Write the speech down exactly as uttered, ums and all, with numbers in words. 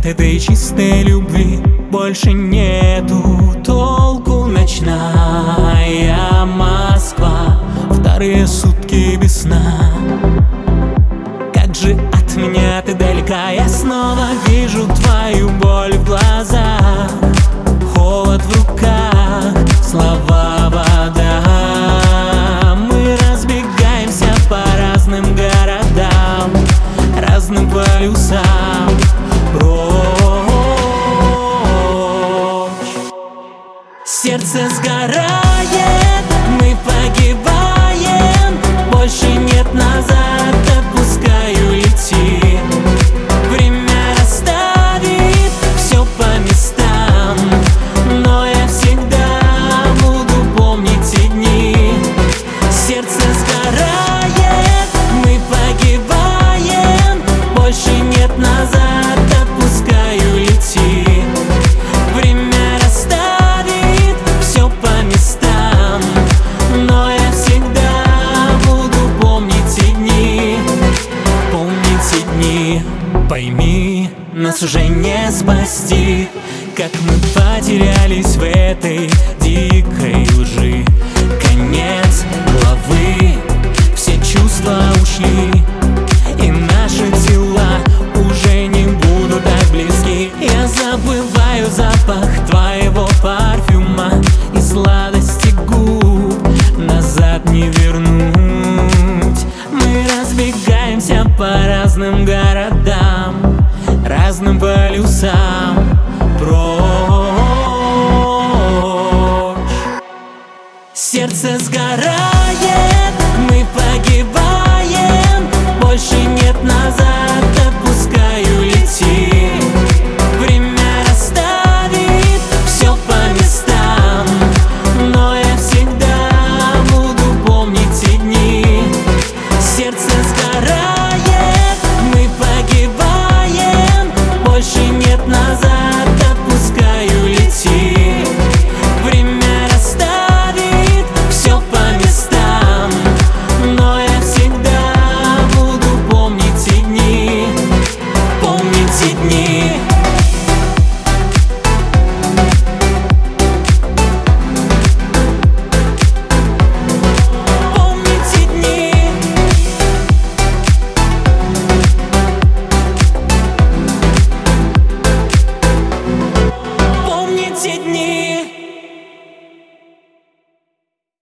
этой чистой любви больше нету толку. Ночная Москва, вторые сутки без сна. Как же от меня ты далека, я снова вижу твою боль в глазах, холод в руках, слова вода. Мы разбегаемся по разным городам, разным полюсам, прочь. Сердце сгорает, мы погибаем, больше нет назад, отпускаю, лети. Время расставит все по местам, но я всегда буду помнить те дни. Сердце сгорает, мы погибаем, больше нет назад, отпускаю, лети. Время расставит все по местам, но я всегда буду помнить те дни, помнить те дни. Пойми, нас уже не спасти, как мы потерялись в этой дикой лжи. Конец главы, все чувства ушли, и наши тела уже не будут так близки. Я забываю запах твоего парфюма и сладости губ, назад не вернуть. Мы разбегаемся по разным городам, разным полюсам, прочь. Сердце сгорает.